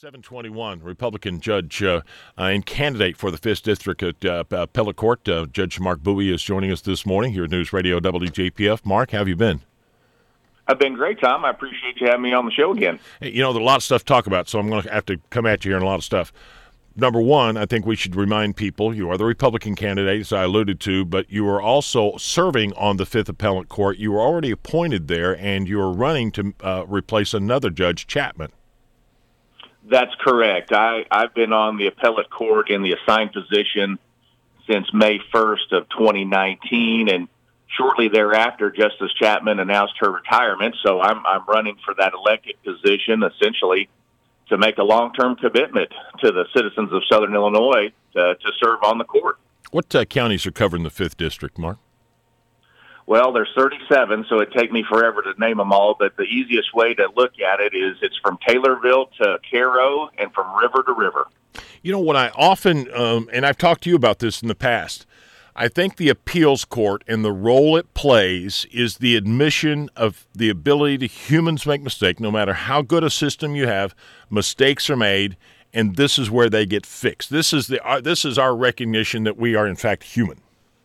721, Republican judge and candidate for the 5th District at Appellate Court. Judge Mark Bowie is joining us this morning here at News Radio WJPF. Mark, how have you been? I've been great, Tom. I appreciate you having me on the show again. Hey, there's a lot of stuff to talk about, so I'm going to have to come at you here on a lot of stuff. Number one, I think we should remind people you are the Republican candidate, as I alluded to, but you are also serving on the 5th Appellate Court. You were already appointed there, and you are running to replace another Judge, Chapman. That's correct. I've been on the appellate court in the assigned position since May 1st of 2019, and shortly thereafter, Justice Chapman announced her retirement, so I'm running for that elected position, essentially to make a long-term commitment to the citizens of Southern Illinois to serve on the court. What counties are covered in the 5th District, Mark? Well, there's 37, so it'd take me forever to name them all, but the easiest way to look at it is it's from Taylorville to Cairo and from river to river. You know what I often, and I've talked to you about this in the past, I think the appeals court and the role it plays is the admission of the ability to humans make mistakes. No matter how good a system you have, mistakes are made, and this is where they get fixed. This is our recognition that we are, in fact, human.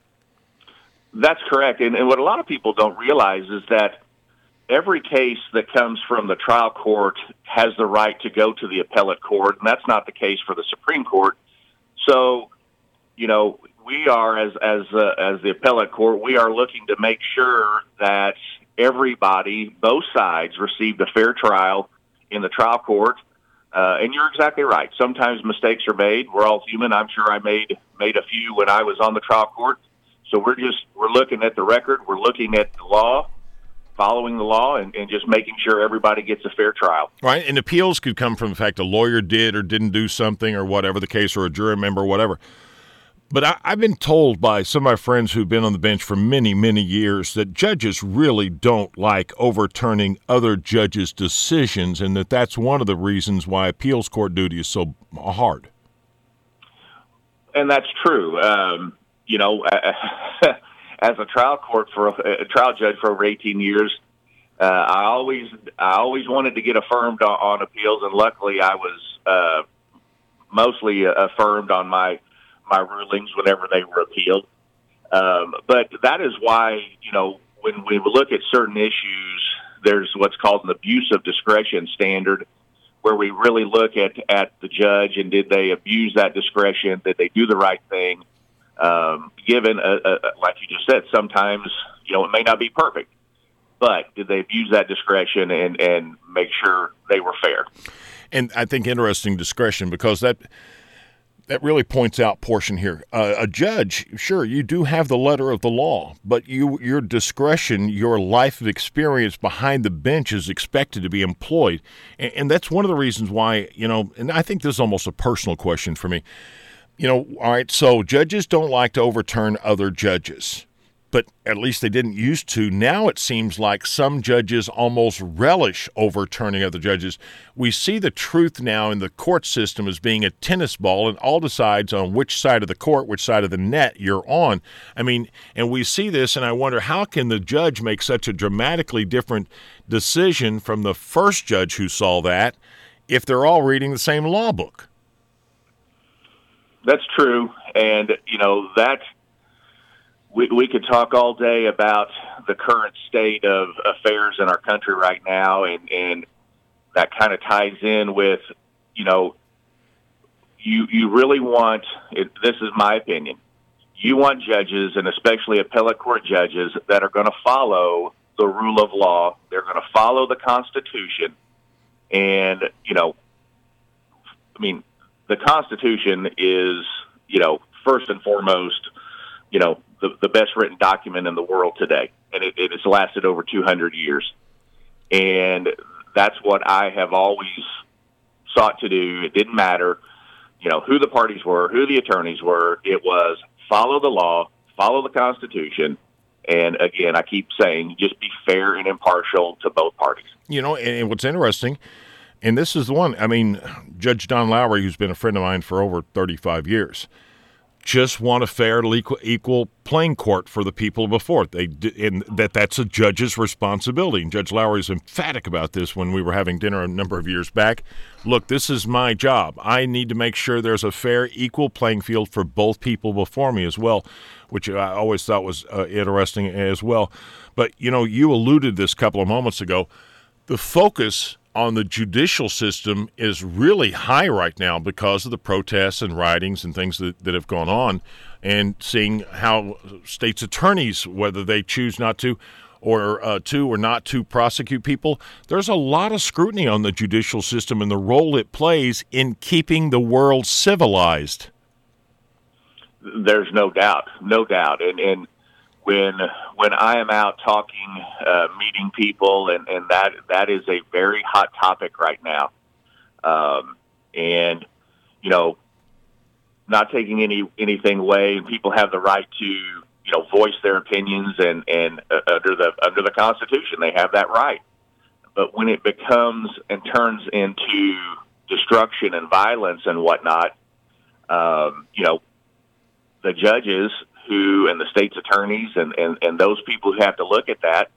That's correct. And what a lot of people don't realize is that every case that comes from the trial court has the right to go to the appellate court, and that's not the case for the Supreme Court. So, we are, as the appellate court, we are looking to make sure that everybody, both sides, received a fair trial in the trial court. And you're exactly right. Sometimes mistakes are made. We're all human. I'm sure I made a few when I was on the trial court. So we're looking at the record, we're looking at the law, following the law, and just making sure everybody gets a fair trial. Right, and appeals could come from the fact a lawyer did or didn't do something or whatever the case, or a jury member or whatever. But I've been told by some of my friends who've been on the bench for many, many years that judges really don't like overturning other judges' decisions, and that's one of the reasons why appeals court duty is so hard. And that's true. As a trial judge for over 18 years, I always wanted to get affirmed on appeals, and luckily I was mostly affirmed on my rulings whenever they were appealed. But that is why, when we look at certain issues, there's what's called an abuse of discretion standard, where we really look at the judge and did they abuse that discretion, did they do the right thing? Given, like you just said, sometimes, it may not be perfect, but did they abuse that discretion and make sure they were fair? And I think interesting discretion, because that really points out portion here. A judge, sure, you do have the letter of the law, but your discretion, your life of experience behind the bench is expected to be employed. And that's one of the reasons why, and I think this is almost a personal question for me. All right, so judges don't like to overturn other judges, but at least they didn't used to. Now it seems like some judges almost relish overturning other judges. We see the truth now in the court system as being a tennis ball, and all decides on which side of the court, which side of the net you're on. And we see this, and I wonder, how can the judge make such a dramatically different decision from the first judge who saw that if they're all reading the same law book? That's true, and that we could talk all day about the current state of affairs in our country right now, and that kind of ties in with you really want it. This is my opinion. You want judges, and especially appellate court judges, that are going to follow the rule of law. They're going to follow the Constitution, and the Constitution is, first and foremost, the best written document in the world today. And it has lasted over 200 years. And that's what I have always sought to do. It didn't matter, who the parties were, who the attorneys were. It was follow the law, follow the Constitution. And again, I keep saying, just be fair and impartial to both parties. And what's interesting, and this is the one, Judge Don Lowry, who's been a friend of mine for over 35 years, just want a fair, equal playing court for the people before it. And that's a judge's responsibility. And Judge Lowry is emphatic about this when we were having dinner a number of years back. Look, this is my job. I need to make sure there's a fair, equal playing field for both people before me as well, which I always thought was interesting as well. But, you alluded this a couple of moments ago. The focus on the judicial system is really high right now because of the protests and riots and things that have gone on, and seeing how states' attorneys, whether they choose not to or not to prosecute people, there's a lot of scrutiny on the judicial system and the role it plays in keeping the world civilized. There's no doubt. And when I am out talking, meeting people, and that is a very hot topic right now. And, not taking anything away, and people have the right to, voice their opinions, and under the Constitution, they have that right. But when it becomes and turns into destruction and violence and whatnot, the judges and the state's attorneys and those people who have to look at that,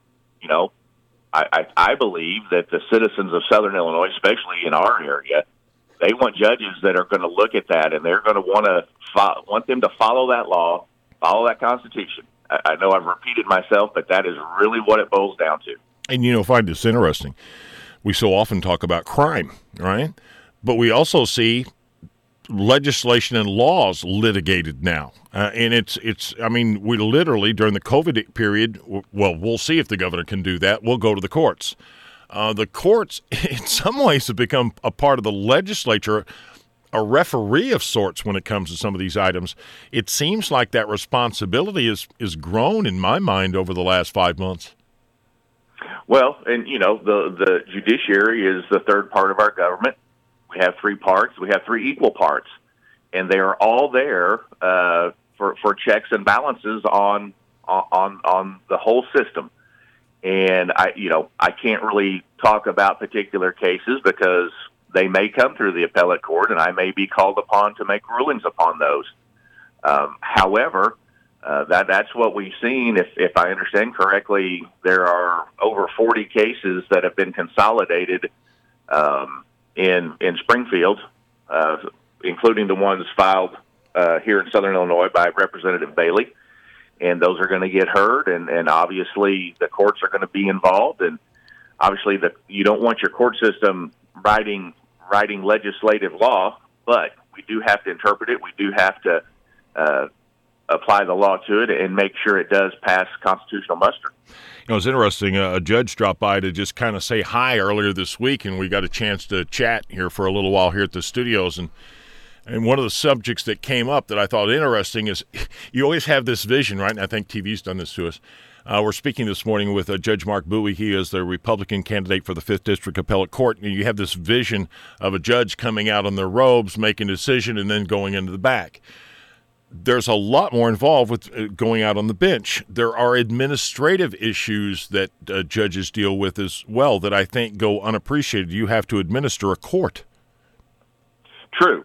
I believe that the citizens of Southern Illinois, especially in our area, they want judges that are going to look at that, and they're going to want them to follow that law, follow that Constitution. I know I've repeated myself, but that is really what it boils down to. And, I find this interesting. We so often talk about crime, right? But we also see legislation and laws litigated now. And we literally, during the COVID period, we'll see if the governor can do that. We'll go to the courts. The courts, in some ways, have become a part of the legislature, a referee of sorts when it comes to some of these items. It seems like that responsibility is grown, in my mind, over the last 5 months. Well, and, the judiciary is the third part of our government. We have three parts. We have three equal parts, and they are all there for checks and balances on the whole system. And I can't really talk about particular cases because they may come through the appellate court, and I may be called upon to make rulings upon those. However, that's what we've seen. If I understand correctly, there are over 40 cases that have been consolidated in Springfield, including the ones filed here in Southern Illinois by Representative Bailey. And those are going to get heard, and obviously the courts are going to be involved. And obviously you don't want your court system writing legislative law, but we do have to interpret it. We do have to apply the law to it and make sure it does pass constitutional muster. It's interesting. A judge dropped by to just kind of say hi earlier this week, and we got a chance to chat here for a little while here at the studios. And one of the subjects that came up that I thought interesting is you always have this vision, right? And I think TV's done this to us. We're speaking this morning with Judge Mark Bowie. He is the Republican candidate for the 5th District Appellate Court. And you have this vision of a judge coming out in their robes, making a decision, and then going into the back. There's a lot more involved with going out on the bench. There are administrative issues that judges deal with as well that I think go unappreciated. You have to administer a court. True.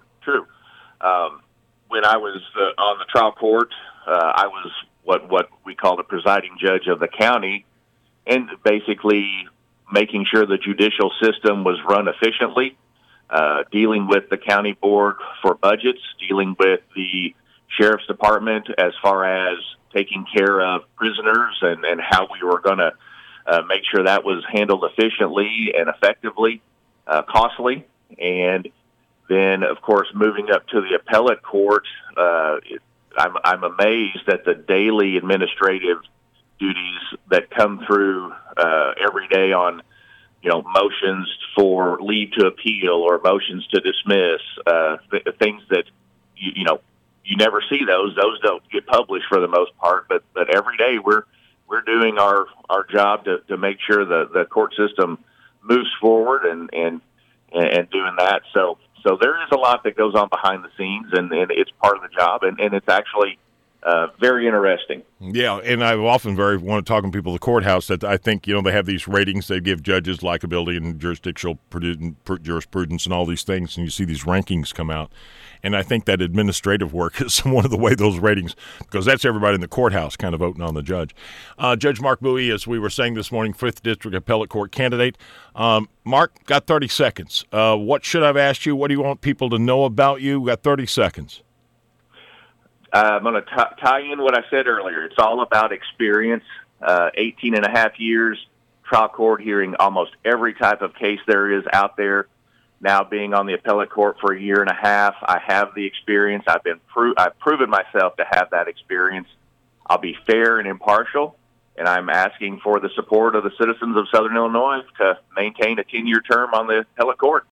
When I was on the trial court, I was what we call the presiding judge of the county, and basically making sure the judicial system was run efficiently, dealing with the county board for budgets, dealing with the sheriff's department as far as taking care of prisoners and how we were going to make sure that was handled efficiently and effectively, costly. And then, of course, moving up to the appellate court, I'm amazed at the daily administrative duties that come through every day on, motions for leave to appeal or motions to dismiss, things that, you never see those. Those don't get published for the most part, but every day we're doing our job to make sure the court system moves forward and doing that. So there is a lot that goes on behind the scenes, and it's part of the job, and it's actually Very interesting. Yeah, and I often want to talk to people at the courthouse that I think, they have these ratings they give judges, likability and jurisdictional jurisprudence and all these things, and you see these rankings come out. And I think that administrative work is one of the way those ratings, because that's everybody in the courthouse kind of voting on the judge. Judge Mark Bowie, as we were saying this morning, 5th District Appellate Court candidate. Mark, got 30 seconds. What should I have asked you? What do you want people to know about you? Got 30 seconds. I'm going to tie in what I said earlier. It's all about experience. 18 and a half years, trial court, hearing almost every type of case there is out there. Now being on the appellate court for a year and a half, I have the experience. I've proven myself to have that experience. I'll be fair and impartial, and I'm asking for the support of the citizens of Southern Illinois to maintain a 10-year term on the appellate court.